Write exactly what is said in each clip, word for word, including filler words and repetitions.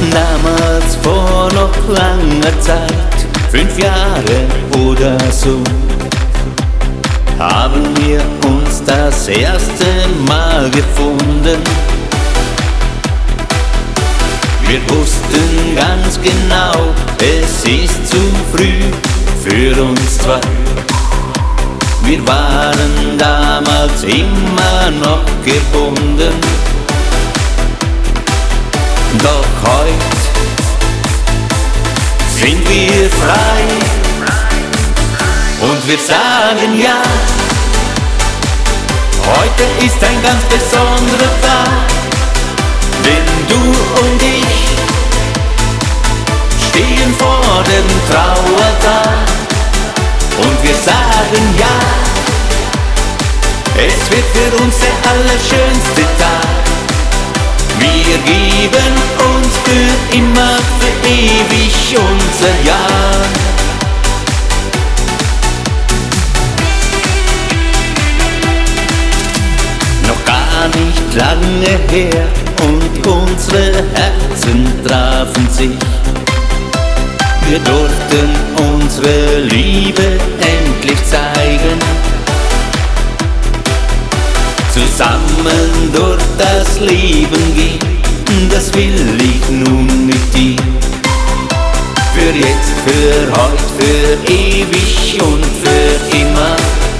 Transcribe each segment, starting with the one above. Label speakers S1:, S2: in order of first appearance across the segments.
S1: Damals vor noch langer Zeit, fünf Jahre oder so, haben wir uns das erste Mal gefunden. Wir wussten ganz genau, es ist zu früh für uns zwei. Wir waren damals immer noch gebunden. Doch heute sind wir frei und wir sagen ja. Heute ist ein ganz besonderer Tag, denn du und ich stehen vor dem Trauertag und wir sagen ja. Es wird für uns der allerschönste Tag. Wir geben uns für immer, für ewig unser Ja. Noch gar nicht lange her und unsere Herzen trafen sich. Wir durften unsere Liebe endlich zeigen. Zusammen durch das Leben gehen, das will ich nun mit dir. Für jetzt, für heut, für ewig und für immer.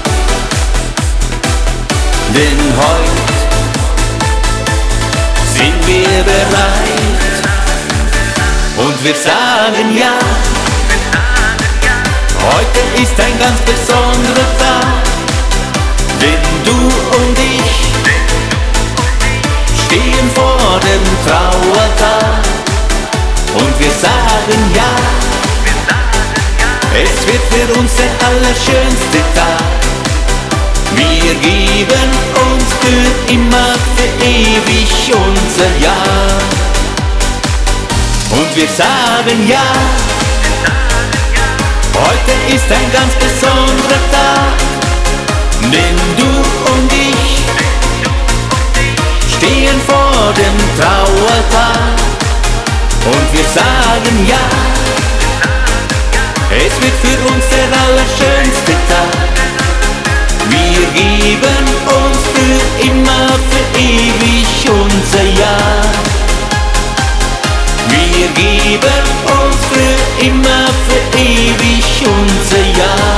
S1: Denn heut sind wir bereit und wir sagen ja. Heute ist ein ganz besonderer Tag, denn du und ich stehen vor dem Trauertag und wir sagen ja. Es wird für uns der allerschönste Tag. Wir geben uns für immer, für ewig unser Ja. Und wir sagen ja. Heute ist ein ganz besonderer Tag, denn du und ich stehen vor dem Trauertag und wir sagen ja. Es wird für uns der allerschönste Tag. Wir geben uns für immer, für ewig unser Ja. Wir geben uns für immer, für ewig unser Ja.